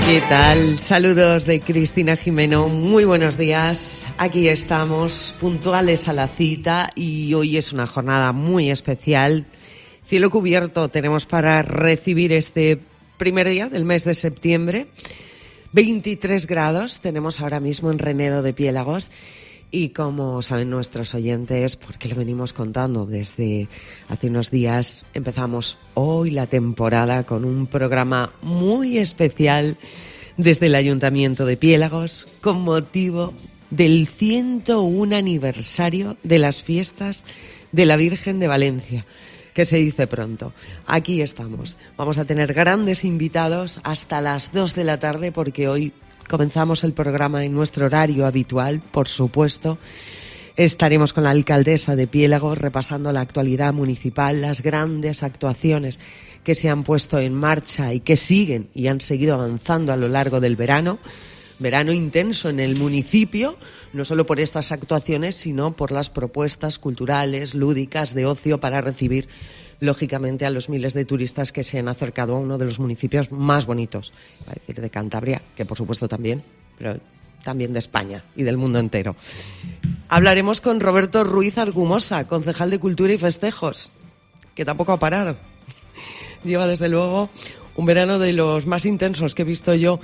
¿Qué tal? Saludos de Cristina Jimeno. Muy buenos días. Aquí estamos, puntuales a la cita, y hoy es una jornada muy especial. Cielo cubierto tenemos para recibir este primer día del mes de septiembre. 23 grados tenemos ahora mismo en Renedo de Piélagos. Y como saben nuestros oyentes, porque lo venimos contando desde hace unos días, empezamos hoy la temporada con un programa muy especial desde el Ayuntamiento de Piélagos con motivo del 101 aniversario de las fiestas de la Virgen de Valencia, que se dice pronto. Aquí estamos. Vamos a tener grandes invitados hasta las 2 de la tarde porque hoy comenzamos el programa en nuestro horario habitual, por supuesto. Estaremos con la alcaldesa de Piélagos repasando la actualidad municipal, las grandes actuaciones que se han puesto en marcha y que siguen y han seguido avanzando a lo largo del verano. Verano intenso en el municipio, no solo por estas actuaciones, sino por las propuestas culturales, lúdicas, de ocio para recibir, lógicamente, a los miles de turistas que se han acercado a uno de los municipios más bonitos, iba a decir de Cantabria, que por supuesto también, pero también de España y del mundo entero. Hablaremos con Roberto Ruiz Argumosa, concejal de Cultura y Festejos, que tampoco ha parado. Lleva, desde luego, un verano de los más intensos que he visto yo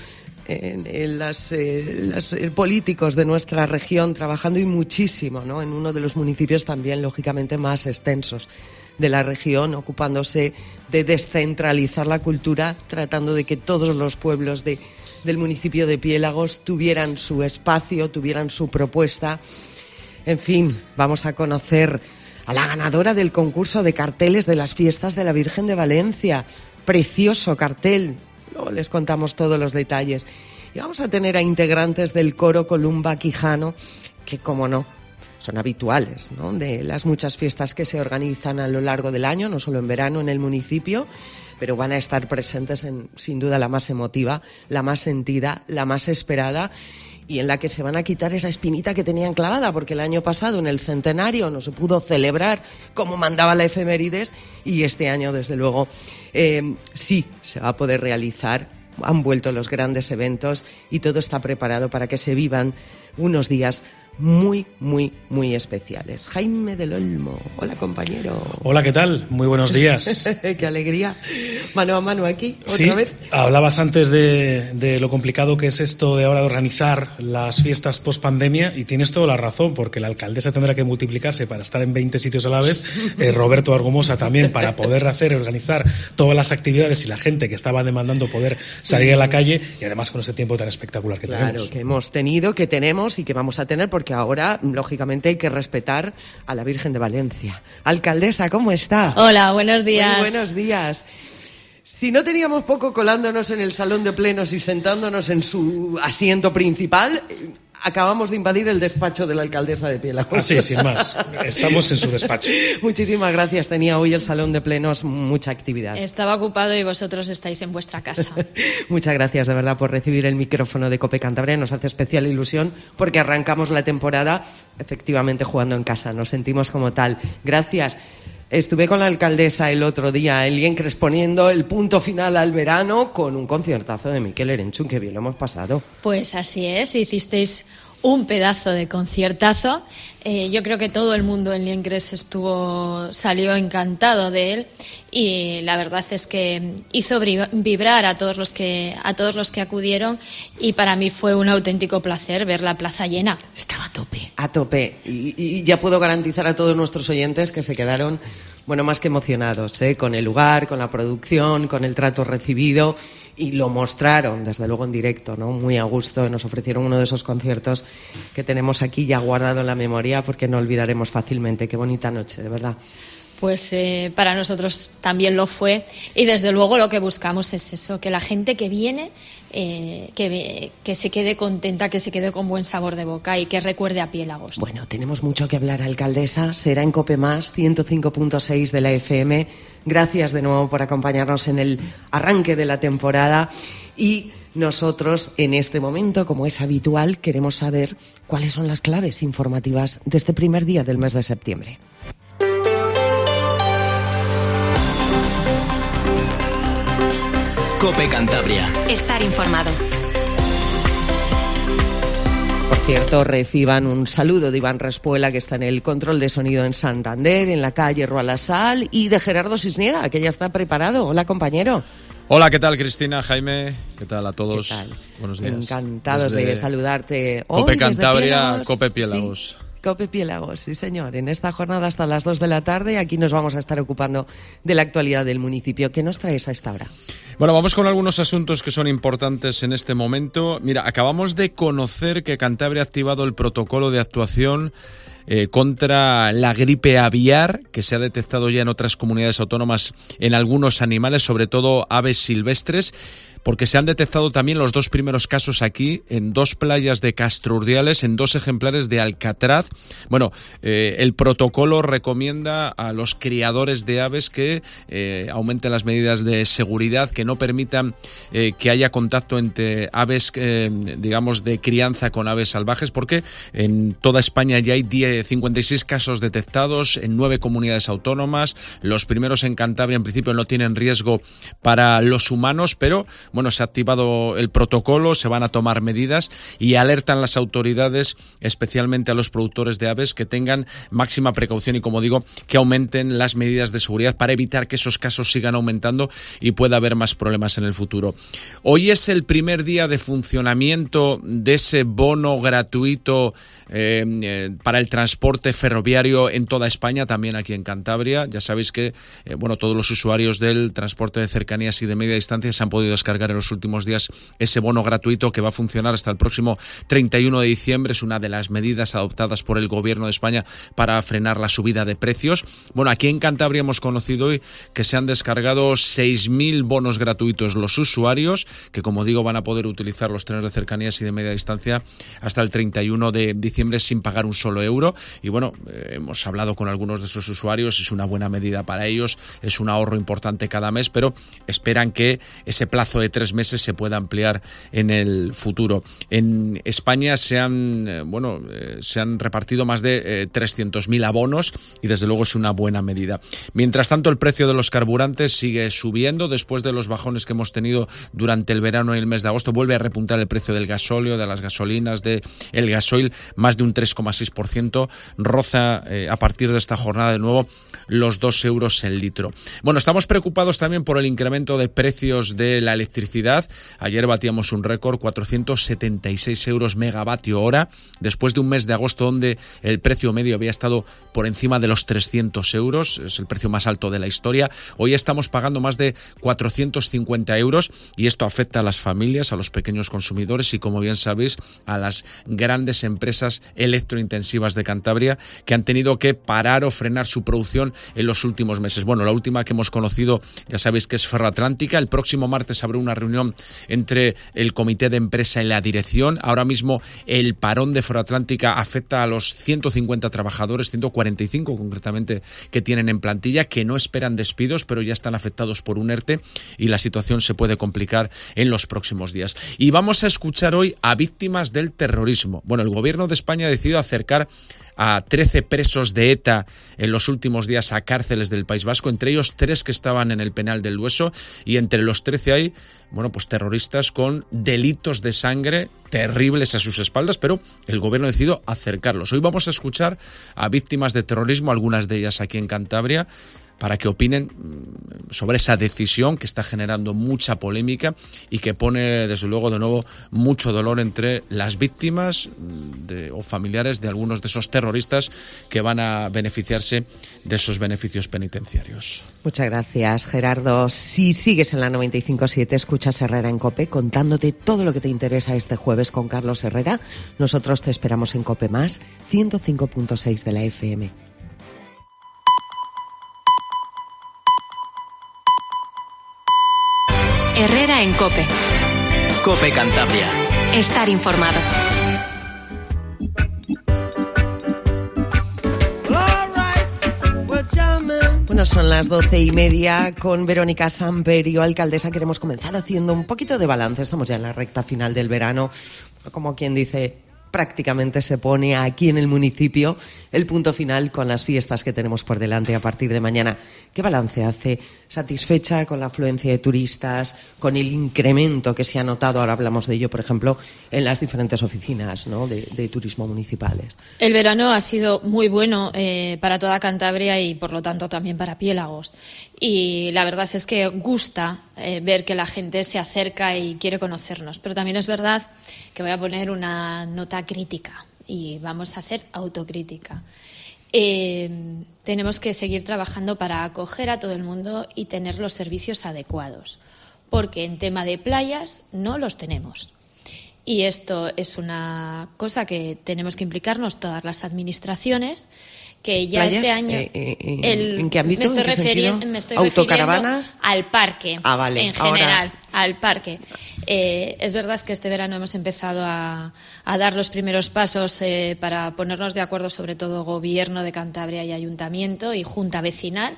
en los políticos de nuestra región, trabajando y muchísimo, ¿no? En uno de los municipios también, lógicamente, más extensos de la región, ocupándose de descentralizar la cultura, tratando de que todos los pueblos del municipio de Piélagos tuvieran su espacio, tuvieran su propuesta. En fin, vamos a conocer a la ganadora del concurso de carteles de las fiestas de la Virgen de Valencia. Precioso cartel. Luego les contamos todos los detalles. Y vamos a tener a integrantes del coro Columba Quijano, que, como no, son habituales, ¿no?, de las muchas fiestas que se organizan a lo largo del año, no solo en verano en el municipio, pero van a estar presentes en, sin duda, la más emotiva, la más sentida, la más esperada, y en la que se van a quitar esa espinita que tenían clavada, porque el año pasado, en el centenario, no se pudo celebrar como mandaba la efemérides, y este año, desde luego, sí se va a poder realizar. Han vuelto los grandes eventos y todo está preparado para que se vivan unos días muy, muy, muy especiales. Jaime del Olmo, hola compañero. Hola, ¿qué tal? Muy buenos días. Qué alegría. Mano a mano aquí, otra sí, vez. Hablabas antes de lo complicado que es esto de ahora de organizar las fiestas post-pandemia, y tienes toda la razón, porque la alcaldesa tendrá que multiplicarse para estar en 20 sitios a la vez, Roberto Argumosa también, para poder hacer y organizar todas las actividades, y la gente que estaba demandando poder salir a la calle, y además con ese tiempo tan espectacular que tenemos. Claro, que hemos tenido, que tenemos y que vamos a tener, porque ahora, lógicamente, hay que respetar a la Virgen de Valencia. Alcaldesa, ¿cómo está? Hola, buenos días. Muy buenos días. Si no teníamos poco colándonos en el salón de plenos y sentándonos en su asiento principal, acabamos de invadir el despacho de la alcaldesa de Piélagos. Así, sin más. Estamos en su despacho. Muchísimas gracias. Tenía hoy el salón de plenos mucha actividad. Estaba ocupado y vosotros estáis en vuestra casa. Muchas gracias, de verdad, por recibir el micrófono de COPE Cantabria. Nos hace especial ilusión porque arrancamos la temporada efectivamente jugando en casa. Nos sentimos como tal. Gracias. Estuve con la alcaldesa el otro día en Liencres poniendo el punto final al verano con un conciertazo de Miquel Erenchun, que bien lo hemos pasado. Pues así es, hicisteis un pedazo de conciertazo. Yo creo que todo el mundo en Liencres salió encantado de él, y la verdad es que hizo vibrar a todos los que acudieron, y para mí fue un auténtico placer ver la plaza llena. Estaba a tope, y ya puedo garantizar a todos nuestros oyentes que se quedaron, bueno, más que emocionados, con el lugar, con la producción, con el trato recibido. Y lo mostraron, desde luego, en directo, ¿no? Muy a gusto. Nos ofrecieron uno de esos conciertos que tenemos aquí ya guardado en la memoria, porque no olvidaremos fácilmente. Qué bonita noche, de verdad. Pues para nosotros también lo fue, y desde luego lo que buscamos es eso, que la gente que viene que se quede contenta, que se quede con buen sabor de boca y que recuerde a Piélagos. Bueno, tenemos mucho que hablar, alcaldesa. Será en COPE+, 105.6 de la FM. Gracias de nuevo por acompañarnos en el arranque de la temporada, y nosotros en este momento, como es habitual, queremos saber cuáles son las claves informativas de este primer día del mes de septiembre. COPE Cantabria. Estar informado. Por cierto, reciban un saludo de Iván Respuela, que está en el control de sonido en Santander, en la calle Roalasal, y de Gerardo Sisniega, que ya está preparado. Hola, compañero. Hola, ¿qué tal, Cristina, Jaime? ¿Qué tal a todos? ¿Qué tal? Buenos días. Encantados de saludarte. COPE Hoy, Cantabria, COPE Piélagos. Sí. COPE Piélagos, sí señor. En esta jornada hasta las 2 de la tarde, aquí nos vamos a estar ocupando de la actualidad del municipio. ¿Qué nos traes a esta hora? Bueno, vamos con algunos asuntos que son importantes en este momento. Mira, acabamos de conocer que Cantabria ha activado el protocolo de actuación contra la gripe aviar, que se ha detectado ya en otras comunidades autónomas en algunos animales, sobre todo aves silvestres, porque se han detectado también los 2 primeros casos aquí, en 2 playas de Castro Urdiales, en 2 ejemplares de alcatraz. Bueno, el protocolo recomienda a los criadores de aves que aumenten las medidas de seguridad, que no permitan que haya contacto entre aves, digamos, de crianza con aves salvajes, porque en toda España ya hay 56 casos detectados en 9 comunidades autónomas. Los primeros en Cantabria, en principio, no tienen riesgo para los humanos, pero bueno, se ha activado el protocolo, se van a tomar medidas y alertan las autoridades, especialmente a los productores de aves, que tengan máxima precaución y, como digo, que aumenten las medidas de seguridad para evitar que esos casos sigan aumentando y pueda haber más problemas en el futuro. Hoy es el primer día de funcionamiento de ese bono gratuito para el transporte ferroviario en toda España, también aquí en Cantabria. Ya sabéis que todos los usuarios del transporte de cercanías y de media distancia se han podido descargar en los últimos días ese bono gratuito que va a funcionar hasta el próximo 31 de diciembre. Es una de las medidas adoptadas por el Gobierno de España para frenar la subida de precios. Bueno, aquí en Cantabria hemos conocido hoy que se han descargado 6.000 bonos gratuitos los usuarios, que, como digo, van a poder utilizar los trenes de cercanías y de media distancia hasta el 31 de diciembre sin pagar un solo euro. Y bueno, hemos hablado con algunos de esos usuarios, es una buena medida para ellos, es un ahorro importante cada mes, pero esperan que ese plazo de 3 meses se pueda ampliar en el futuro. En España se han repartido más de 300.000 abonos y desde luego es una buena medida. Mientras tanto, el precio de los carburantes sigue subiendo. Después de los bajones que hemos tenido durante el verano y el mes de agosto, vuelve a repuntar el precio del gasóleo, de las gasolinas, del gasoil, más de un 3,6%. Roza a partir de esta jornada de nuevo los 2 euros el litro. Bueno, estamos preocupados también por el incremento de precios de la electricidad. Ayer batíamos un récord, 476 euros megavatio hora, después de un mes de agosto donde el precio medio había estado por encima de los 300 euros, es el precio más alto de la historia. Hoy estamos pagando más de 450 euros y esto afecta a las familias, a los pequeños consumidores y, como bien sabéis, a las grandes empresas electrointensivas de Cantabria, que han tenido que parar o frenar su producción en los últimos meses. Bueno, la última que hemos conocido, ya sabéis que es Ferroatlántica. El próximo martes habrá una reunión entre el comité de empresa y la dirección. Ahora mismo el parón de Ferroatlántica afecta a los 150 trabajadores, 145 concretamente, que tienen en plantilla, que no esperan despidos, pero ya están afectados por un ERTE y la situación se puede complicar en los próximos días. Y vamos a escuchar hoy a víctimas del terrorismo. Bueno, el Gobierno de España ha decidido acercar a 13 presos de ETA en los últimos días a cárceles del País Vasco, entre ellos 3 que estaban en el penal del Dueso, y entre los 13 hay, terroristas con delitos de sangre terribles a sus espaldas, pero el gobierno ha decidido acercarlos. Hoy vamos a escuchar a víctimas de terrorismo, algunas de ellas aquí en Cantabria, para que opinen sobre esa decisión que está generando mucha polémica y que pone, desde luego, de nuevo, mucho dolor entre las víctimas o familiares de algunos de esos terroristas que van a beneficiarse de esos beneficios penitenciarios. Muchas gracias, Gerardo. Si sigues en la 95.7, escuchas Herrera en COPE, contándote todo lo que te interesa este jueves con Carlos Herrera. Nosotros te esperamos en COPE+, 105.6 de la FM. Herrera en COPE. COPE Cantabria. Estar informado. Bueno, son las 12:30 con Verónica Samperio, alcaldesa. Queremos comenzar haciendo un poquito de balance. Estamos ya en la recta final del verano. Como quien dice, prácticamente se pone aquí en el municipio el punto final con las fiestas que tenemos por delante a partir de mañana. ¿Qué balance hace? ¿Satisfecha con la afluencia de turistas, con el incremento que se ha notado? Ahora hablamos de ello, por ejemplo, en las diferentes oficinas, ¿no?, de turismo municipales. El verano ha sido muy bueno para toda Cantabria y, por lo tanto, también para Piélagos. Y la verdad es que gusta ver que la gente se acerca y quiere conocernos. Pero también es verdad que voy a poner una nota crítica y vamos a hacer autocrítica. Tenemos que seguir trabajando para acoger a todo el mundo y tener los servicios adecuados, porque en tema de playas no los tenemos. Y esto es una cosa que tenemos que implicarnos todas las administraciones, que ya ¿Playas? este año... ¿En qué ámbito? Me estoy refiriendo al parque, vale. en general, al parque. Es verdad que este verano hemos empezado a dar los primeros pasos para ponernos de acuerdo, sobre todo Gobierno de Cantabria y Ayuntamiento y Junta Vecinal.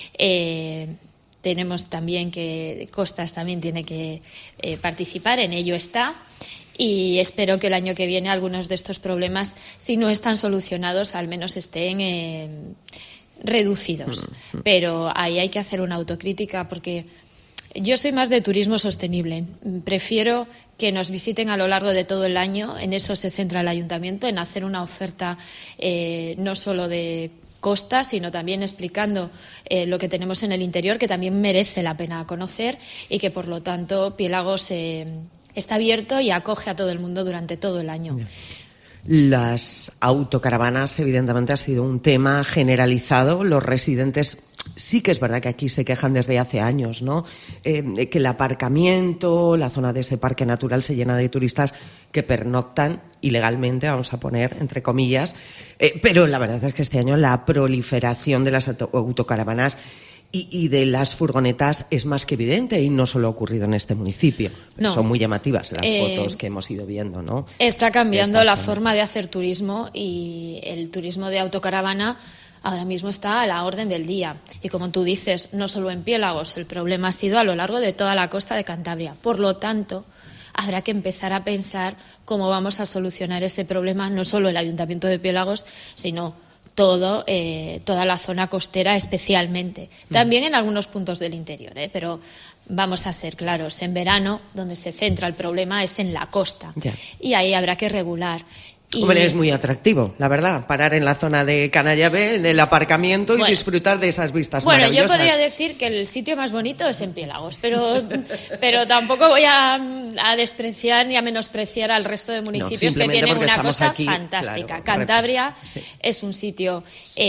Tenemos también que Costas también tiene que participar, en ello está. Y espero que el año que viene algunos de estos problemas, si no están solucionados, al menos estén reducidos. Pero ahí hay que hacer una autocrítica, porque yo soy más de turismo sostenible. Prefiero que nos visiten a lo largo de todo el año. En eso se centra el Ayuntamiento, en hacer una oferta no solo de costa, sino también explicando lo que tenemos en el interior, que también merece la pena conocer, y que, por lo tanto, Piélagos está abierto y acoge a todo el mundo durante todo el año. Las autocaravanas, evidentemente, ha sido un tema generalizado. Los residentes sí que es verdad que aquí se quejan desde hace años, ¿no? Que el aparcamiento, la zona de ese parque natural se llena de turistas que pernoctan ilegalmente, vamos a poner entre comillas, pero la verdad es que este año la proliferación de las autocaravanas y de las furgonetas es más que evidente, y no solo ha ocurrido en este municipio. No. Son muy llamativas las fotos que hemos ido viendo, ¿no? Está cambiando la forma de hacer turismo, y el turismo de autocaravana ahora mismo está a la orden del día. Y como tú dices, no solo en Piélagos, el problema ha sido a lo largo de toda la costa de Cantabria. Por lo tanto, habrá que empezar a pensar cómo vamos a solucionar ese problema, no solo el Ayuntamiento de Piélagos, sino toda la zona costera especialmente. También en algunos puntos del interior, pero vamos a ser claros, en verano donde se centra el problema es en la costa. Ya. Y ahí habrá que regular. Hombre, es muy atractivo, la verdad, parar en la zona de Canallave, en el aparcamiento, y disfrutar de esas vistas maravillosas. Yo podría decir que el sitio más bonito es en Piélagos, pero tampoco voy a despreciar ni a menospreciar al resto de municipios que tienen una cosa fantástica. Claro, Cantabria es un sitio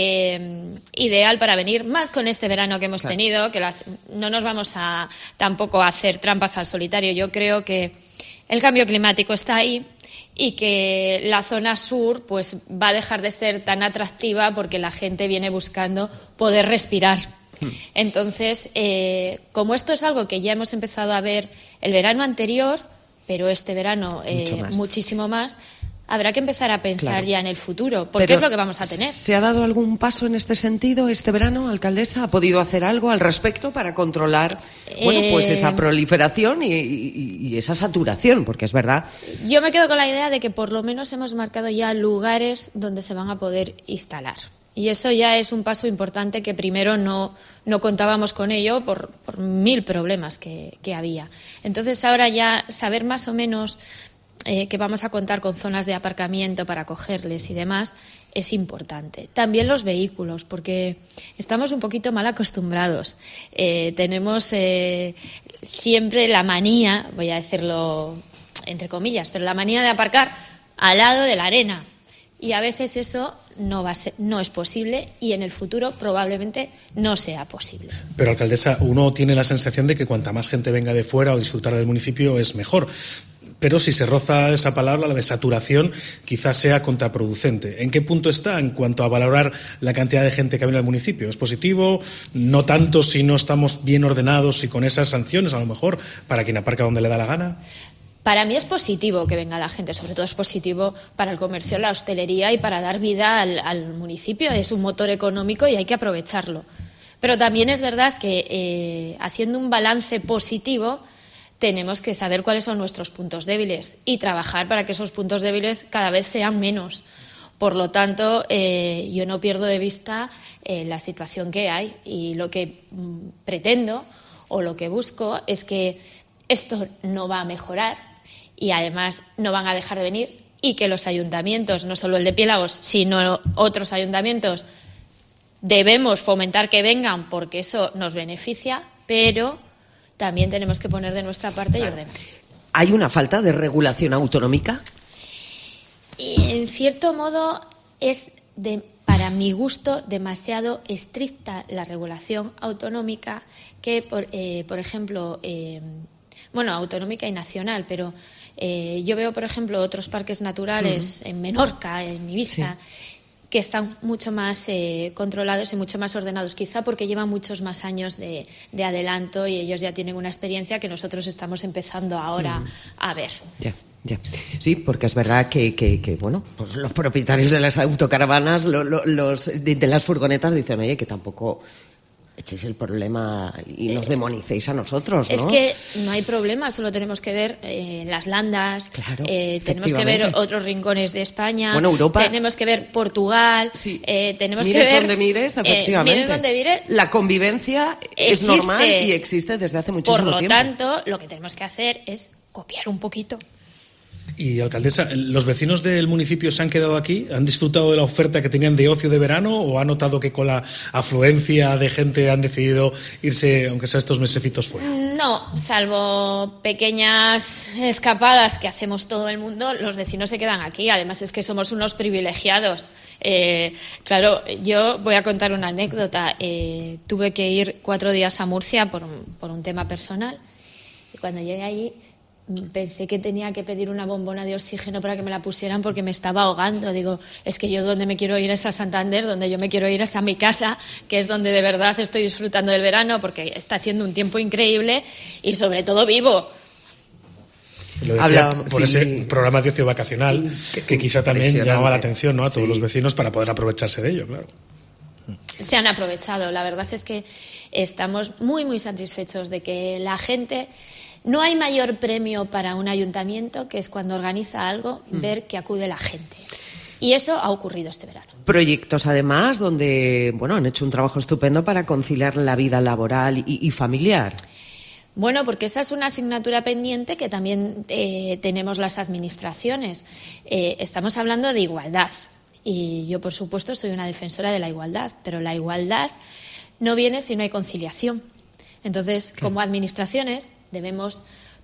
ideal para venir, más con este verano que hemos tenido, que no nos vamos tampoco a hacer trampas al solitario. Yo creo que el cambio climático está ahí, y que la zona sur pues va a dejar de ser tan atractiva porque la gente viene buscando poder respirar. Entonces, como esto es algo que ya hemos empezado a ver el verano anterior, pero este verano muchísimo más, habrá que empezar a pensar ya en el futuro, porque es lo que vamos a tener. ¿Se ha dado algún paso en este sentido este verano, alcaldesa? ¿Ha podido hacer algo al respecto para controlar pues esa proliferación y esa saturación? Porque es verdad. Yo me quedo con la idea de que por lo menos hemos marcado ya lugares donde se van a poder instalar. Y eso ya es un paso importante, que primero no contábamos con ello por 1000 problemas que había. Entonces ahora ya saber más o menos que vamos a contar con zonas de aparcamiento para acogerles y demás es importante. También los vehículos, porque estamos un poquito mal acostumbrados. Tenemos siempre la manía, voy a decirlo entre comillas, pero la manía de aparcar al lado de la arena. Y a veces eso no es posible, y en el futuro probablemente no sea posible. Pero, alcaldesa, uno tiene la sensación de que cuanta más gente venga de fuera o disfrutar del municipio es mejor. Pero si se roza esa palabra, la de saturación, quizás sea contraproducente. ¿En qué punto está en cuanto a valorar la cantidad de gente que viene al municipio? ¿Es positivo? No tanto si no estamos bien ordenados y con esas sanciones, a lo mejor, para quien aparca donde le da la gana. Para mí es positivo que venga la gente, sobre todo es positivo para el comercio, la hostelería y para dar vida al municipio. Es un motor económico y hay que aprovecharlo. Pero también es verdad que haciendo un balance positivo, tenemos que saber cuáles son nuestros puntos débiles y trabajar para que esos puntos débiles cada vez sean menos. Por lo tanto, yo no pierdo de vista la situación que hay, y lo que pretendo o lo que busco es que esto no va a mejorar y además no van a dejar de venir, y que los ayuntamientos, no solo el de Piélagos, sino otros ayuntamientos, debemos fomentar que vengan porque eso nos beneficia, pero también tenemos que poner de nuestra parte y ordenar. ¿Hay una falta de regulación autonómica? Y en cierto modo es, para mi gusto, demasiado estricta la regulación autonómica que, por ejemplo, autonómica y nacional, pero yo veo, por ejemplo, otros parques naturales en Menorca, en Ibiza, que están mucho más controlados y mucho más ordenados, quizá porque llevan muchos más años de adelanto y ellos ya tienen una experiencia que nosotros estamos empezando ahora a ver. Ya. Sí, porque es verdad que pues los propietarios de las autocaravanas, los de las furgonetas dicen, oye, que tampoco echéis el problema y nos demonicéis a nosotros, ¿no? Es que no hay problema, solo tenemos que ver las landas, claro, tenemos que ver otros rincones de España, Europa, tenemos que ver Portugal, tenemos mires que ver... donde mires, efectivamente. Mires donde mires. La convivencia es normal y existe desde hace muchísimo tiempo. Por lo tanto, lo que tenemos que hacer es copiar un poquito. Y, alcaldesa, ¿los vecinos del municipio se han quedado aquí? ¿Han disfrutado de la oferta que tenían de ocio de verano o han notado que con la afluencia de gente han decidido irse, aunque sea estos mesecitos, fuera? No, salvo pequeñas escapadas que hacemos todo el mundo, los vecinos se quedan aquí. Además es que somos unos privilegiados. Claro, yo voy a contar una anécdota. Tuve que ir 4 días a Murcia por un tema personal, y cuando llegué allí pensé que tenía que pedir una bombona de oxígeno para que me la pusieran porque me estaba ahogando. Digo, es que yo donde me quiero ir es a Santander, donde yo me quiero ir es a mi casa, que es donde de verdad estoy disfrutando del verano, porque está haciendo un tiempo increíble y sobre todo vivo. Lo decía por ese programa de ocio vacacional que quizá también llamaba la atención, ¿no?, a todos los vecinos para poder aprovecharse de ello, claro. Se han aprovechado. La verdad es que estamos muy, muy satisfechos de que la gente... No hay mayor premio para un ayuntamiento que es cuando organiza algo, ver que acude la gente. Y eso ha ocurrido este verano. Proyectos, además, donde han hecho un trabajo estupendo para conciliar la vida laboral y familiar. Bueno, porque esa es una asignatura pendiente que también tenemos las administraciones. Estamos hablando de igualdad. Y yo, por supuesto, soy una defensora de la igualdad, pero la igualdad no viene si no hay conciliación. Entonces, como administraciones, debemos,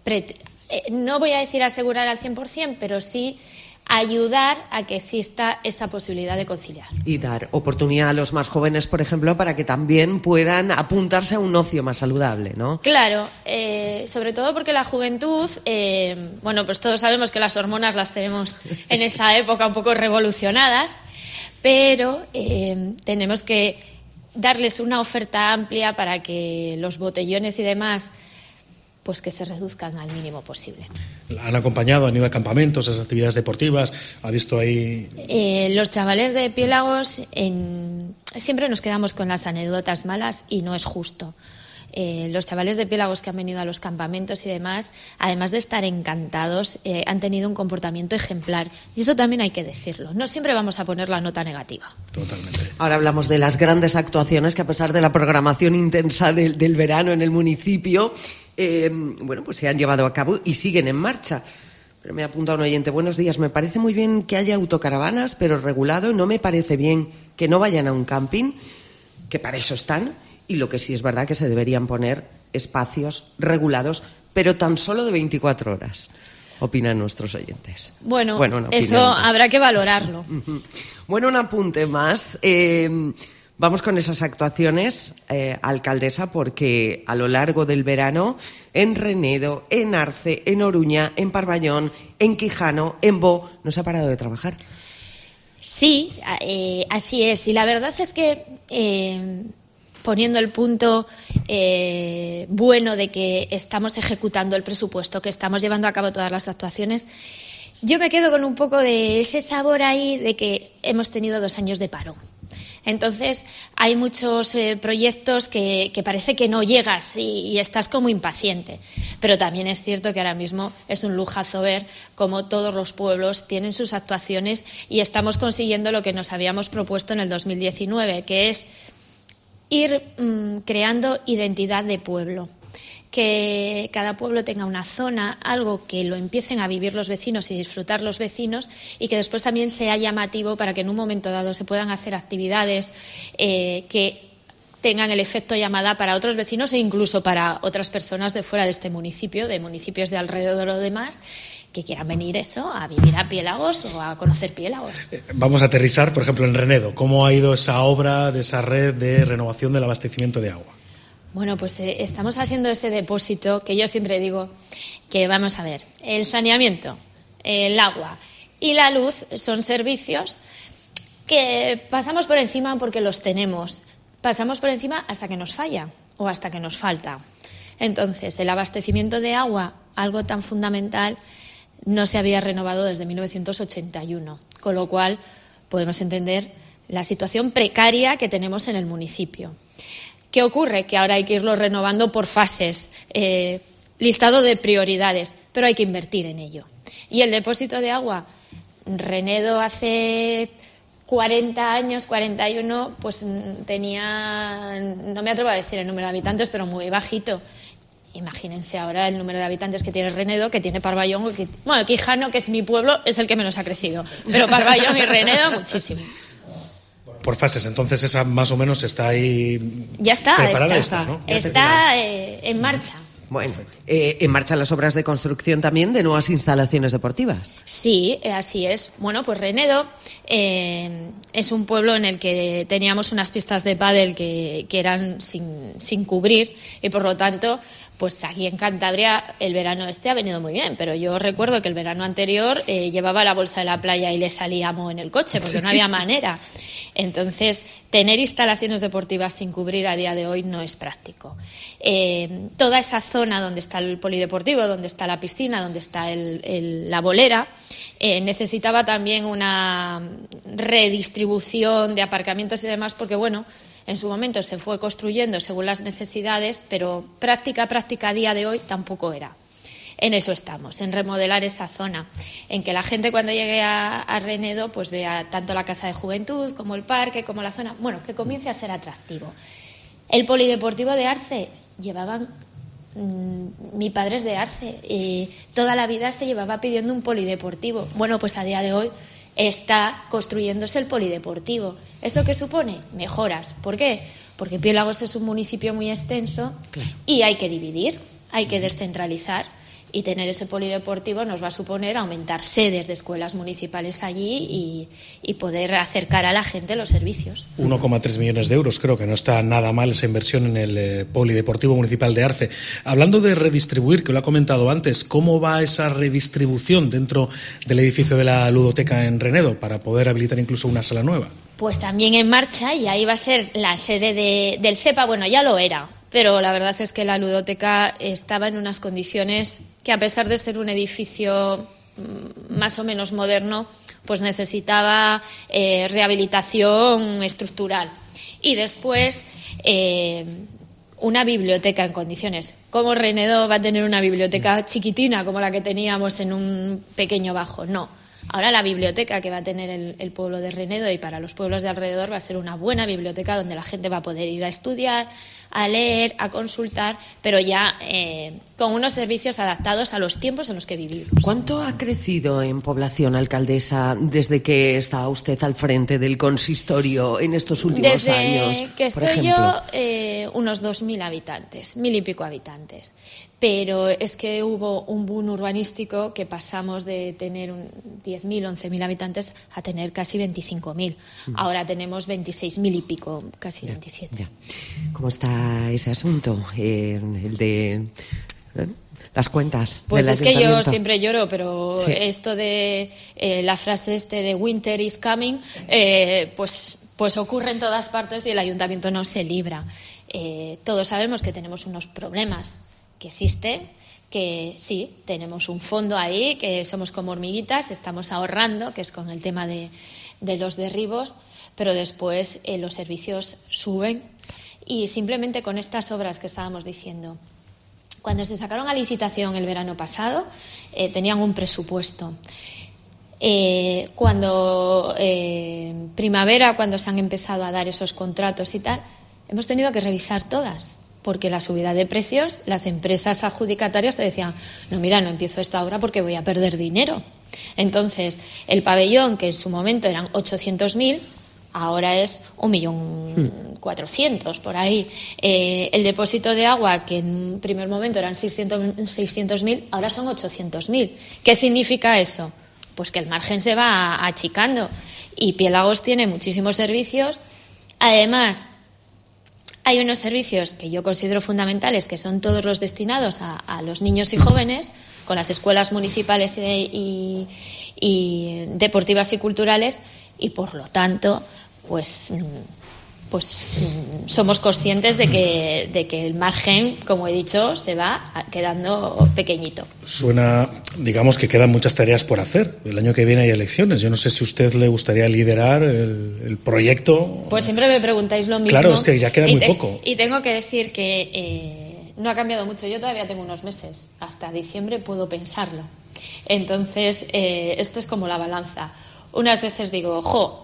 no voy a decir asegurar al 100%, pero sí ayudar a que exista esa posibilidad de conciliar. Y dar oportunidad a los más jóvenes, por ejemplo, para que también puedan apuntarse a un ocio más saludable, ¿no? Claro, sobre todo porque la juventud, pues todos sabemos que las hormonas las tenemos en esa época un poco revolucionadas, pero tenemos que darles una oferta amplia para que los botellones y demás, pues que se reduzcan al mínimo posible. ¿Han acompañado, han ido a campamentos, a esas actividades deportivas? ¿Ha visto ahí...? Los chavales de Piélagos, siempre nos quedamos con las anécdotas malas y no es justo. Los chavales de Piélagos que han venido a los campamentos y demás, además de estar encantados, han tenido un comportamiento ejemplar. Y eso también hay que decirlo. No siempre vamos a poner la nota negativa. Totalmente. Ahora hablamos de las grandes actuaciones que, a pesar de la programación intensa del verano en el municipio, pues se han llevado a cabo y siguen en marcha. Pero me ha apuntado un oyente: buenos días, me parece muy bien que haya autocaravanas, pero regulado. No me parece bien que no vayan a un camping, que para eso están. Y lo que sí es verdad que se deberían poner espacios regulados, pero tan solo de 24 horas, opinan nuestros oyentes. Bueno, eso habrá que valorarlo. Bueno, un apunte más. Vamos con esas actuaciones, alcaldesa, porque a lo largo del verano, en Renedo, en Arce, en Oruña, en Parvallón, en Quijano, en Bo, no se ha parado de trabajar. Sí, así es. Y la verdad es que... poniendo el punto bueno de que estamos ejecutando el presupuesto, que estamos llevando a cabo todas las actuaciones, yo me quedo con un poco de ese sabor ahí de que hemos tenido 2 años de paro. Entonces, hay muchos proyectos que parece que no llegas y estás como impaciente. Pero también es cierto que ahora mismo es un lujazo ver cómo todos los pueblos tienen sus actuaciones y estamos consiguiendo lo que nos habíamos propuesto en el 2019, que es ir creando identidad de pueblo. Que cada pueblo tenga una zona, algo que lo empiecen a vivir los vecinos y disfrutar los vecinos, y que después también sea llamativo para que en un momento dado se puedan hacer actividades que tengan el efecto llamada para otros vecinos e incluso para otras personas de fuera de este municipio, de municipios de alrededor o demás, que quieran venir a vivir a Piélagos o a conocer Piélagos. Vamos a aterrizar, por ejemplo, en Renedo. ¿Cómo ha ido esa obra de esa red de renovación del abastecimiento de agua? Bueno, pues estamos haciendo ese depósito que yo siempre digo que, vamos a ver, el saneamiento, el agua y la luz son servicios que pasamos por encima porque los tenemos. Pasamos por encima hasta que nos falla o hasta que nos falta. Entonces, el abastecimiento de agua, algo tan fundamental, no se había renovado desde 1981, con lo cual podemos entender la situación precaria que tenemos en el municipio. ¿Qué ocurre? Que ahora hay que irlo renovando por fases, listado de prioridades, pero hay que invertir en ello. Y el depósito de agua, Renedo hace 40 años, 41, pues tenía, no me atrevo a decir el número de habitantes, pero muy bajito. Imagínense ahora el número de habitantes que tiene Renedo, que tiene Parvallón, Quijano, que es mi pueblo, es el que menos ha crecido, pero Parvallón y Renedo muchísimo. Por fases, entonces esa más o menos está ahí. Ya está, preparada, está, ¿no? está en marcha. Bueno, en marcha las obras de construcción también de nuevas instalaciones deportivas. Sí, así es. Bueno, pues Renedo es un pueblo en el que teníamos unas pistas de pádel que eran sin cubrir y por lo tanto, pues aquí en Cantabria el verano ha venido muy bien, pero yo recuerdo que el verano anterior llevaba la bolsa de la playa y le salía moho en el coche porque no había manera. Entonces, tener instalaciones deportivas sin cubrir a día de hoy no es práctico. Toda esa zona donde está el polideportivo, donde está la piscina, donde está la bolera, necesitaba también una redistribución de aparcamientos y demás porque, bueno, en su momento se fue construyendo según las necesidades, pero práctica a día de hoy tampoco era. En eso estamos, en remodelar esa zona, en que la gente cuando llegue a Renedo pues vea tanto la casa de juventud como el parque, como la zona, bueno, que comience a ser atractivo. El polideportivo de Arce, mi padre es de Arce, y toda la vida se llevaba pidiendo un polideportivo. Bueno, pues a día de hoy está construyéndose el polideportivo. ¿Eso qué supone? Mejoras. ¿Por qué? Porque Piélagos es un municipio muy extenso y hay que dividir, hay que descentralizar. Y tener ese polideportivo nos va a suponer aumentar sedes de escuelas municipales allí y poder acercar a la gente los servicios. 1,3 millones de euros, creo que no está nada mal esa inversión en el polideportivo municipal de Arce. Hablando de redistribuir, que lo ha comentado antes, ¿cómo va esa redistribución dentro del edificio de la ludoteca en Renedo para poder habilitar incluso una sala nueva? Pues también en marcha, y ahí va a ser la sede del CEPA, bueno, ya lo era, pero la verdad es que la ludoteca estaba en unas condiciones que, a pesar de ser un edificio más o menos moderno, pues necesitaba rehabilitación estructural. Y después una biblioteca en condiciones. ¿Cómo Renedo va a tener una biblioteca chiquitina como la que teníamos en un pequeño bajo? No. Ahora la biblioteca que va a tener el pueblo de Renedo y para los pueblos de alrededor va a ser una buena biblioteca donde la gente va a poder ir a estudiar, a leer, a consultar, pero ya con unos servicios adaptados a los tiempos en los que vivimos. ¿Cuánto ha crecido en población, alcaldesa, desde que está usted al frente del consistorio en estos últimos años? Desde que estoy yo, unos 2.000 habitantes, 1.000 y pico habitantes. Pero es que hubo un boom urbanístico que pasamos de tener 10.000, 11.000 habitantes a tener casi 25.000. Ahora tenemos 26.000 y pico, casi 27. Ya. ¿Cómo está ese asunto? El de las cuentas. Pues del es que yo ayuntamiento. siempre lloro, pero sí. Esto de la frase de winter is coming, pues ocurre en todas partes y el ayuntamiento no se libra. Todos sabemos que tenemos unos problemas que existen, que sí, tenemos un fondo ahí, que somos como hormiguitas, estamos ahorrando, que es con el tema de de los derribos, pero después los servicios suben. Y simplemente con estas obras que estábamos diciendo, cuando se sacaron a licitación el verano pasado, tenían un presupuesto. Cuando primavera, cuando se han empezado a dar esos contratos y tal, hemos tenido que revisar todas, porque la subida de precios, las empresas adjudicatarias te decían, no, mira, no empiezo esta obra porque voy a perder dinero. Entonces, el pabellón, que en su momento eran 800.000, ahora es 1.400.000, por ahí. El depósito de agua, que en un primer momento eran 600.000, ahora son 800.000. ¿Qué significa eso? Pues que el margen se va achicando. Y Piélagos tiene muchísimos servicios. Además, hay unos servicios que yo considero fundamentales, que son todos los destinados a los niños y jóvenes, con las escuelas municipales y deportivas y culturales, y por lo tanto, pues somos conscientes de que el margen, como he dicho, se va quedando pequeñito. Suena, digamos, que quedan muchas tareas por hacer. El año que viene hay elecciones. Yo no sé si a usted le gustaría liderar el proyecto. Pues siempre me preguntáis lo mismo. Claro, es que ya queda muy poco. Y tengo que decir que no ha cambiado mucho. Yo todavía tengo unos meses. Hasta diciembre puedo pensarlo. Entonces, esto es como la balanza. Unas veces digo,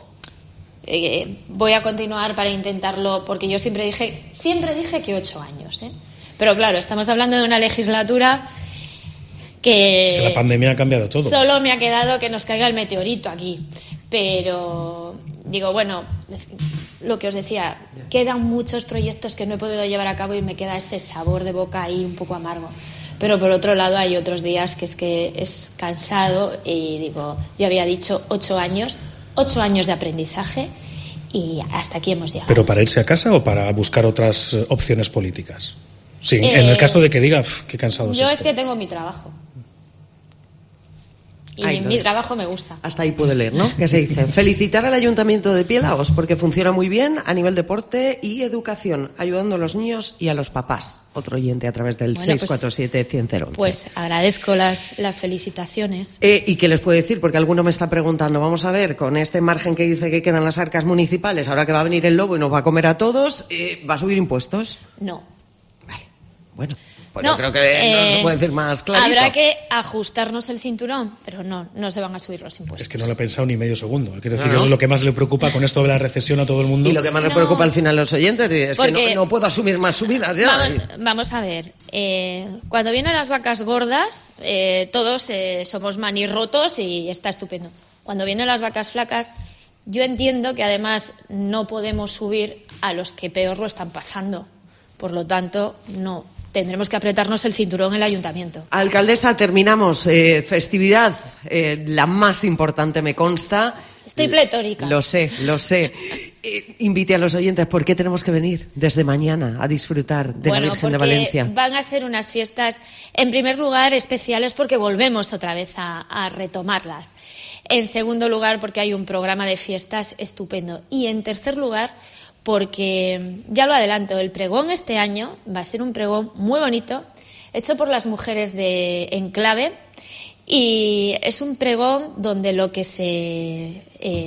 voy a continuar para intentarlo, porque yo siempre dije que 8 años, pero claro, estamos hablando de una legislatura que... Es que la pandemia ha cambiado todo. Solo me ha quedado que nos caiga el meteorito aquí, pero digo, bueno, lo que os decía, quedan muchos proyectos que no he podido llevar a cabo y me queda ese sabor de boca ahí un poco amargo. Pero por otro lado hay otros días que es cansado y digo, yo había dicho 8 años de aprendizaje y hasta aquí hemos llegado. ¿Pero para irse a casa o para buscar otras opciones políticas? Sí, en el caso de que diga, qué cansado es yo esto. Es que tengo mi trabajo. Y mi trabajo me gusta. Hasta ahí puedo leer, ¿no? ¿Qué se dice? Felicitar al Ayuntamiento de Piélagos porque funciona muy bien a nivel deporte y educación, ayudando a los niños y a los papás. Otro oyente a través del 647-100-11. Pues agradezco las felicitaciones. ¿Y qué les puedo decir? Porque alguno me está preguntando, vamos a ver, con este margen que dice que quedan las arcas municipales, ahora que va a venir el lobo y nos va a comer a todos, ¿va a subir impuestos? No. Vale, bueno. Pues no, yo creo que no se puede decir más clarito. Habrá que ajustarnos el cinturón, pero no se van a subir los impuestos. Es que no lo he pensado ni medio segundo. Quiero decir, eso es lo que más le preocupa con esto de la recesión a todo el mundo. Y lo que más le preocupa al final a los oyentes es que no puedo asumir más subidas ya. Vamos a ver, cuando vienen las vacas gordas, todos somos manirrotos y está estupendo. Cuando vienen las vacas flacas, yo entiendo que además no podemos subir a los que peor lo están pasando. Por lo tanto, no. Tendremos que apretarnos el cinturón en el ayuntamiento. Alcaldesa, terminamos. Festividad, la más importante me consta. Estoy pletórica. Lo sé. Invite a los oyentes, ¿por qué tenemos que venir desde mañana a disfrutar de la Virgen de Valencia? Van a ser unas fiestas, en primer lugar, especiales porque volvemos otra vez a retomarlas. En segundo lugar, porque hay un programa de fiestas estupendo. Y en tercer lugar, porque, ya lo adelanto, el pregón este año va a ser un pregón muy bonito, hecho por las mujeres de Enclave, y es un pregón donde lo que se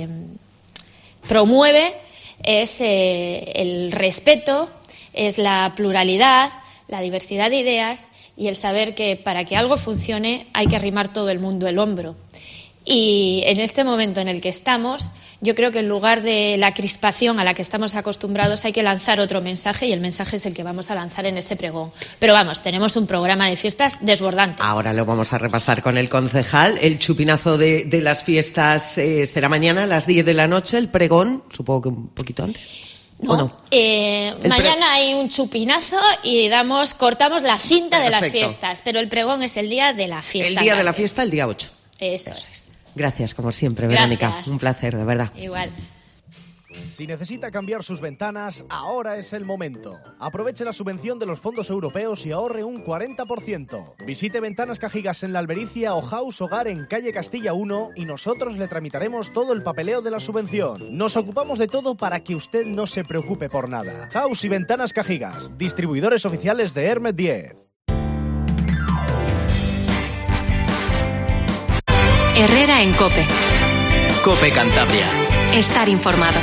promueve es el respeto, es la pluralidad, la diversidad de ideas y el saber que para que algo funcione hay que arrimar todo el mundo el hombro. Y en este momento en el que estamos, yo creo que en lugar de la crispación a la que estamos acostumbrados hay que lanzar otro mensaje y el mensaje es el que vamos a lanzar en ese pregón. Pero vamos, tenemos un programa de fiestas desbordante. Ahora lo vamos a repasar con el concejal. El chupinazo de las fiestas será mañana a las 10 de la noche. El pregón, supongo que un poquito antes. No. Mañana hay un chupinazo y cortamos la cinta de las fiestas, pero el pregón es el día de la fiesta. El día de la fiesta, el día 8. Eso es. Gracias, como siempre, Verónica. Gracias. Un placer, de verdad. Igual. Si necesita cambiar sus ventanas, ahora es el momento. Aproveche la subvención de los fondos europeos y ahorre un 40%. Visite Ventanas Cajigas en La Albericia o House Hogar en calle Castilla 1 y nosotros le tramitaremos todo el papeleo de la subvención. Nos ocupamos de todo para que usted no se preocupe por nada. House y Ventanas Cajigas, distribuidores oficiales de Hermet 10. Herrera en COPE. COPE Cantabria. Estar informado.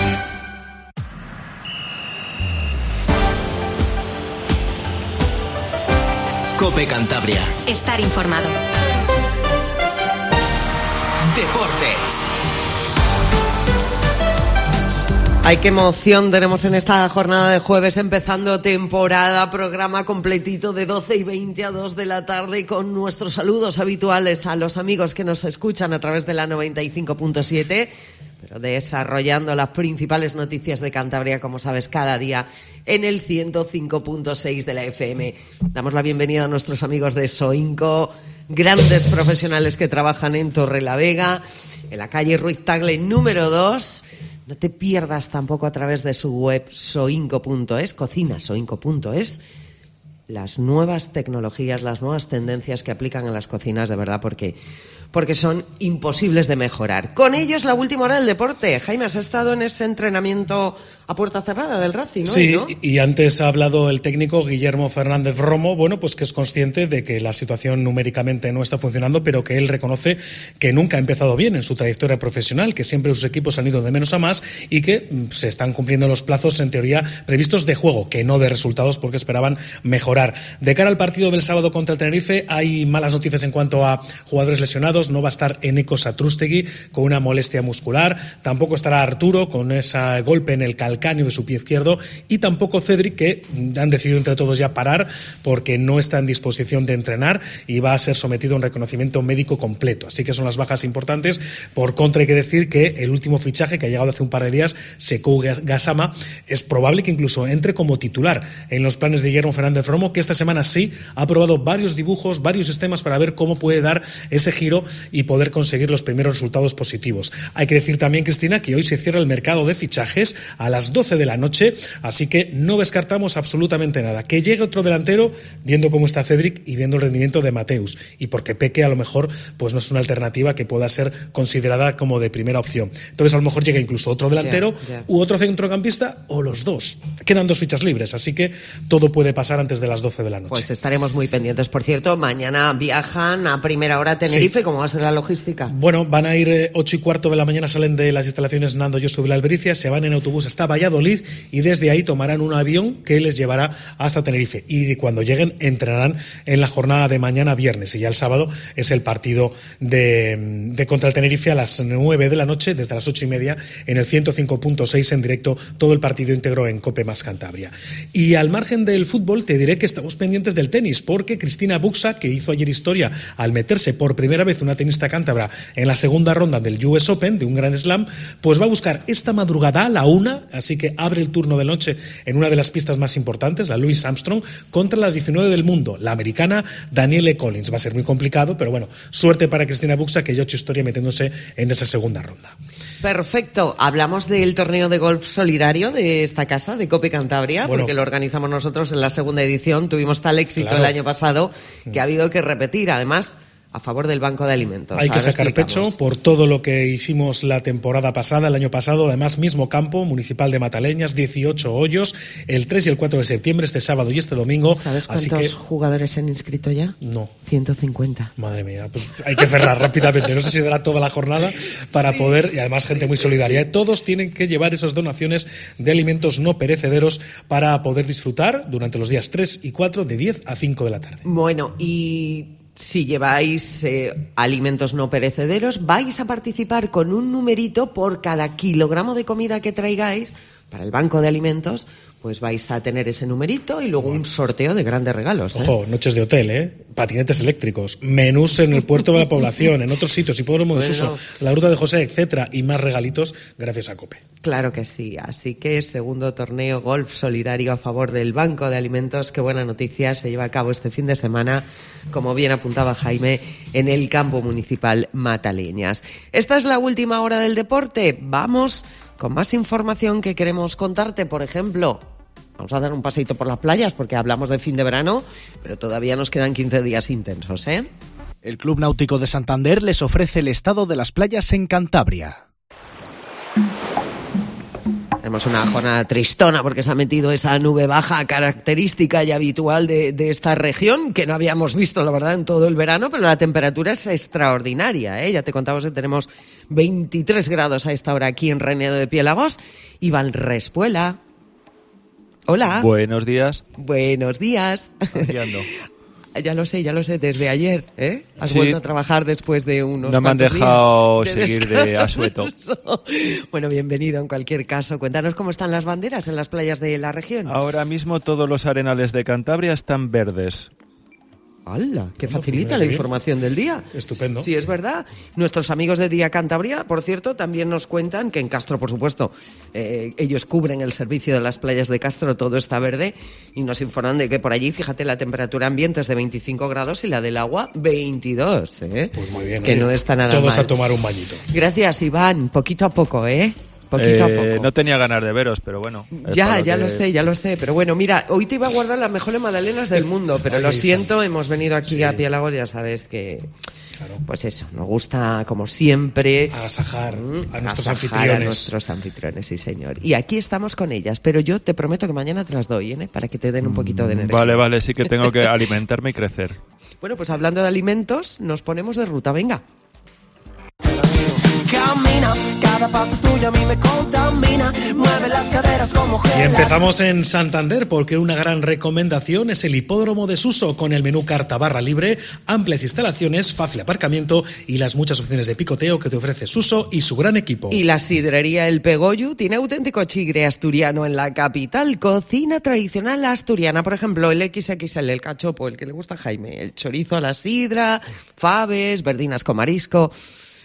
COPE Cantabria. Estar informado. Deportes. Ay, qué emoción tenemos en esta jornada de jueves, empezando temporada, programa completito de 12:20 a 2 de la tarde, con nuestros saludos habituales a los amigos que nos escuchan a través de la 95.7, pero desarrollando las principales noticias de Cantabria, como sabes, cada día en el 105.6 de la FM. Damos la bienvenida a nuestros amigos de Soinco, grandes profesionales que trabajan en Torrelavega, en la calle Ruiz Tagle número 2. No te pierdas tampoco a través de su web soinco.es, cocinasoinco.es, las nuevas tecnologías, las nuevas tendencias que aplican en las cocinas, de verdad, porque son imposibles de mejorar. Con ellos, la última hora del deporte. Jaime, has estado en ese entrenamiento a puerta cerrada del Racing, ¿no? Sí, ¿no? Y antes ha hablado el técnico Guillermo Fernández Romo, bueno, pues que es consciente de que la situación numéricamente no está funcionando, pero que él reconoce que nunca ha empezado bien en su trayectoria profesional, que siempre sus equipos han ido de menos a más y que se están cumpliendo los plazos, en teoría, previstos de juego, que no de resultados, porque esperaban mejorar. De cara al partido del sábado contra el Tenerife, hay malas noticias en cuanto a jugadores lesionados. No va a estar Eneko Satrústegui con una molestia muscular, tampoco estará Arturo con ese golpe en el calcáneo de su pie izquierdo, y tampoco Cedric, que han decidido entre todos ya parar porque no está en disposición de entrenar y va a ser sometido a un reconocimiento médico completo. Así que son las bajas importantes. Por contra, hay que decir que el último fichaje que ha llegado hace un par de días, Sekou Gassama, es probable que incluso entre como titular en los planes de Guillermo Fernández Romo, que esta semana sí ha probado varios dibujos, varios sistemas para ver cómo puede dar ese giro y poder conseguir los primeros resultados positivos. Hay que decir también, Cristina, que hoy se cierra el mercado de fichajes a las 12 de la noche, así que no descartamos absolutamente nada. Que llegue otro delantero, viendo cómo está Cedric y viendo el rendimiento de Mateus, y porque Peque a lo mejor pues no es una alternativa que pueda ser considerada como de primera opción. Entonces a lo mejor llega incluso otro delantero u otro centrocampista, o los dos. Quedan 2 fichas libres, así que todo puede pasar antes de las 12 de la noche. Pues estaremos muy pendientes. Por cierto, mañana viajan a primera hora a Tenerife. Sí. ¿Cómo va a ser la logística? Bueno, van a ir 8:15 de la mañana, salen de las instalaciones Nando Yostu de la Albericia, se van en autobús hasta Valladolid y desde ahí tomarán un avión que les llevará hasta Tenerife, y cuando lleguen entrenarán en la jornada de mañana viernes, y ya el sábado es el partido de contra el Tenerife a las 9 de la noche, desde las 8:30 en el 105.6 en directo, todo el partido íntegro en COPE más Cantabria. Y al margen del fútbol te diré que estamos pendientes del tenis, porque Cristina Buxa, que hizo ayer historia al meterse por primera vez una tenista cántabra en la segunda ronda del US Open, de un Grand Slam, pues va a buscar esta madrugada a la 1, así que abre el turno de noche en una de las pistas más importantes, la Louis Armstrong, contra la 19 del mundo, la americana Danielle Collins. Va a ser muy complicado, pero bueno, suerte para Cristina Buxa, que ya ha hecho historia metiéndose en esa segunda ronda. Perfecto. Hablamos del torneo de golf solidario de esta casa, de COPE Cantabria, bueno, porque lo organizamos nosotros en la segunda edición. Tuvimos tal éxito el año pasado que ha habido que repetir. Además, a favor del Banco de Alimentos. Hay que sacar pecho por todo lo que hicimos la temporada pasada, el año pasado. Además, mismo campo, municipal de Mataleñas, 18 hoyos, el 3 y el 4 de septiembre, este sábado y este domingo. ¿Sabes cuántos jugadores se han inscrito ya? No. 150. Madre mía, pues hay que cerrar rápidamente. No sé si dará toda la jornada para poder, y además gente muy solidaria. Todos tienen que llevar esas donaciones de alimentos no perecederos para poder disfrutar durante los días 3 y 4 de 10 a 5 de la tarde. Bueno, y si lleváis alimentos no perecederos, vais a participar con un numerito por cada kilogramo de comida que traigáis para el Banco de Alimentos. Pues vais a tener ese numerito y luego un sorteo de grandes regalos. Ojo, noches de hotel, patinetes eléctricos, menús en el puerto de la población, en otros sitios, hipódromo de Suso, la Gruta de José, etcétera, y más regalitos gracias a COPE. Claro que sí. Así que segundo torneo golf solidario a favor del Banco de Alimentos. Qué buena noticia. Se lleva a cabo este fin de semana, como bien apuntaba Jaime, en el campo municipal Mataleñas. Esta es la última hora del deporte. Vamos con más información que queremos contarte. Por ejemplo, vamos a dar un paseíto por las playas porque hablamos de fin de verano, pero todavía nos quedan 15 días intensos, ¿eh? El Club Náutico de Santander les ofrece el estado de las playas en Cantabria. tenemos una jornada tristona porque se ha metido esa nube baja característica y habitual de esta región, que no habíamos visto, la verdad, en todo el verano, pero la temperatura es extraordinaria, ¿eh? Ya te contamos que tenemos 23 grados a esta hora aquí en Renedo de Piélagos. Iván Respuela. Hola. Buenos días. Buenos días. Ya lo sé, desde ayer, ¿eh? Has vuelto a trabajar después de unos No me han dejado seguir de asueto. Bueno, bienvenido en cualquier caso. Cuéntanos cómo están las banderas en las playas de la región. Ahora mismo todos los arenales de Cantabria están verdes. ¡Hala! Que facilita la información del día. Estupendo. Sí, es verdad. Nuestros amigos de Día Cantabria, por cierto, también nos cuentan que en Castro, por supuesto, ellos cubren el servicio de las playas de Castro, todo está verde, y nos informan de que por allí, fíjate, la temperatura ambiente es de 25 grados y la del agua 22, ¿eh? Pues muy bien. Que oye, no está nada todos mal. a tomar un bañito. Gracias, Iván. Poquito a poco, ¿eh? Poquito a poco. No tenía ganas de veros, pero bueno. Ya lo sé. Pero bueno, mira, hoy te iba a guardar las mejores magdalenas del mundo, pero lo siento, hemos venido aquí a Piélagos, ya sabes que... Claro. Pues eso, nos gusta, como siempre... Agasajar a nuestros anfitriones. A nuestros anfitriones, sí, señor. Y aquí estamos con ellas, pero yo te prometo que mañana te las doy, ¿eh? Para que te den un poquito de energía. Vale, sí que tengo que alimentarme y crecer. Bueno, pues hablando de alimentos, nos ponemos de ruta, venga. Camina, cada paso tuyo a mí me contamina, mueve las caderas como gel. Y empezamos en Santander porque una gran recomendación es el hipódromo de Suso con el menú carta barra libre, amplias instalaciones, fácil aparcamiento y las muchas opciones de picoteo que te ofrece Suso y su gran equipo. Y la sidrería El Pegollo tiene auténtico chigre asturiano en la capital, cocina tradicional asturiana, por ejemplo, el XXL, el cachopo, el que le gusta a Jaime, el chorizo a la sidra, faves, verdinas con marisco...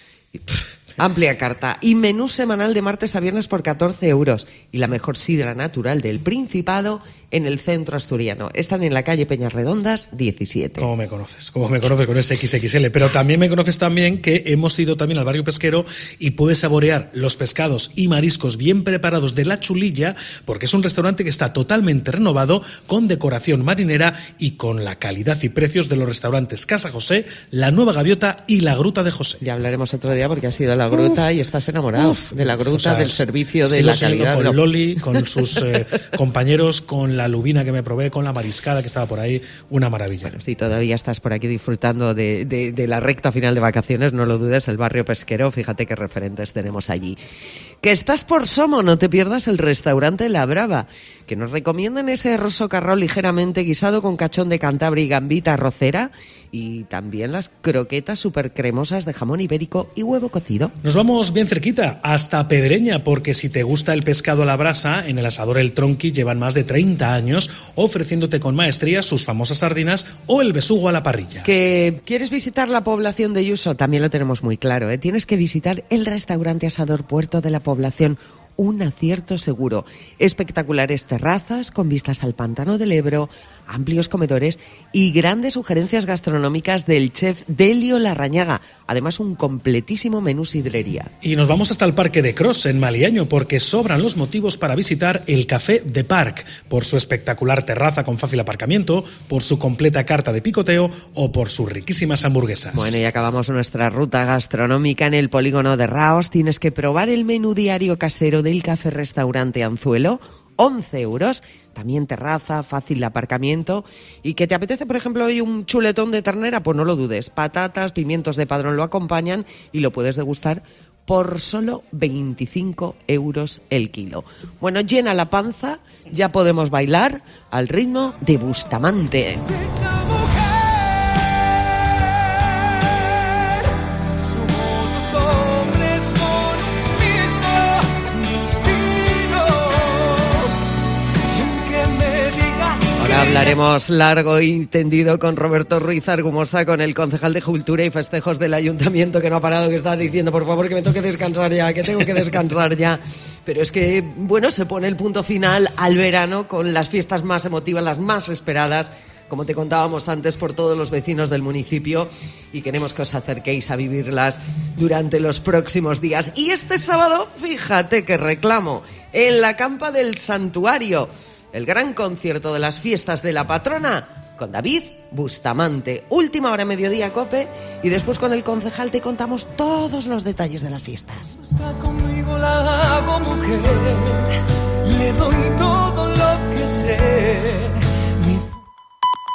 Amplia carta y menú semanal de martes a viernes por 14 euros y la mejor sidra natural del Principado en el centro asturiano. Están en la calle Peñarredondas 17. ¿Cómo me conoces con ese XXL? Pero también me conoces también que hemos ido también al barrio pesquero y puedes saborear los pescados y mariscos bien preparados de La Chulilla, porque es un restaurante que está totalmente renovado, con decoración marinera y con la calidad y precios de los restaurantes Casa José, La Nueva Gaviota y La Gruta de José. Ya hablaremos otro día porque has ido a La Gruta y estás enamorado de La Gruta, o sea, del servicio, de la calidad. Con Loli, con sus compañeros, con la lubina que me probé, con la mariscada que estaba por ahí, una maravilla. Bueno, si todavía estás por aquí disfrutando de la recta final de vacaciones, no lo dudes, el barrio pesquero, fíjate qué referentes tenemos allí. Que estás por Somo, no te pierdas el restaurante La Brava, que nos recomiendan ese rosocarró ligeramente guisado con cachón de Cantabria y gambita arrocera, y también las croquetas súper cremosas de jamón ibérico y huevo cocido. Nos vamos bien cerquita, hasta Pedreña, porque si te gusta el pescado a la brasa, en el asador El Tronqui llevan más de 30 años ofreciéndote con maestría sus famosas sardinas o el besugo a la parrilla. ¿Que quieres visitar la población de Yuso? También lo tenemos muy claro, ¿eh? Tienes que visitar el restaurante asador Puerto de la Población, un acierto seguro. Espectaculares terrazas con vistas al pantano del Ebro, amplios comedores y grandes sugerencias gastronómicas del chef Delio Larrañaga. Además, un completísimo menú sidrería. Y nos vamos hasta el Parque de Cros, en Maliaño, porque sobran los motivos para visitar el Café de Parc, por su espectacular terraza con fácil aparcamiento, por su completa carta de picoteo o por sus riquísimas hamburguesas. Bueno, y acabamos nuestra ruta gastronómica en el polígono de Raos. Tienes que probar el menú diario casero del café-restaurante Anzuelo, 11 euros. También terraza, fácil de aparcamiento. ¿Y que te apetece, por ejemplo, hoy un chuletón de ternera? Pues no lo dudes. Patatas, pimientos de Padrón lo acompañan y lo puedes degustar por solo 25 euros el kilo. Bueno, llena la panza, ya podemos bailar al ritmo de Bustamante. Ahora hablaremos largo y tendido con Roberto Ruiz Argumosa, con el concejal de Cultura y Festejos del Ayuntamiento, que no ha parado, que está diciendo, por favor, que me toque descansar ya, que tengo que descansar ya. Pero es que, bueno, se pone el punto final al verano con las fiestas más emotivas, las más esperadas, como te contábamos antes, por todos los vecinos del municipio, y queremos que os acerquéis a vivirlas durante los próximos días. Y este sábado, fíjate que reclamo, en la Campa del Santuario, el gran concierto de las fiestas de la patrona con David Bustamante. Última hora, mediodía, COPE, y después con el concejal te contamos todos los detalles de las fiestas. Está conmigo, la hago mujer, le doy todo lo que sé.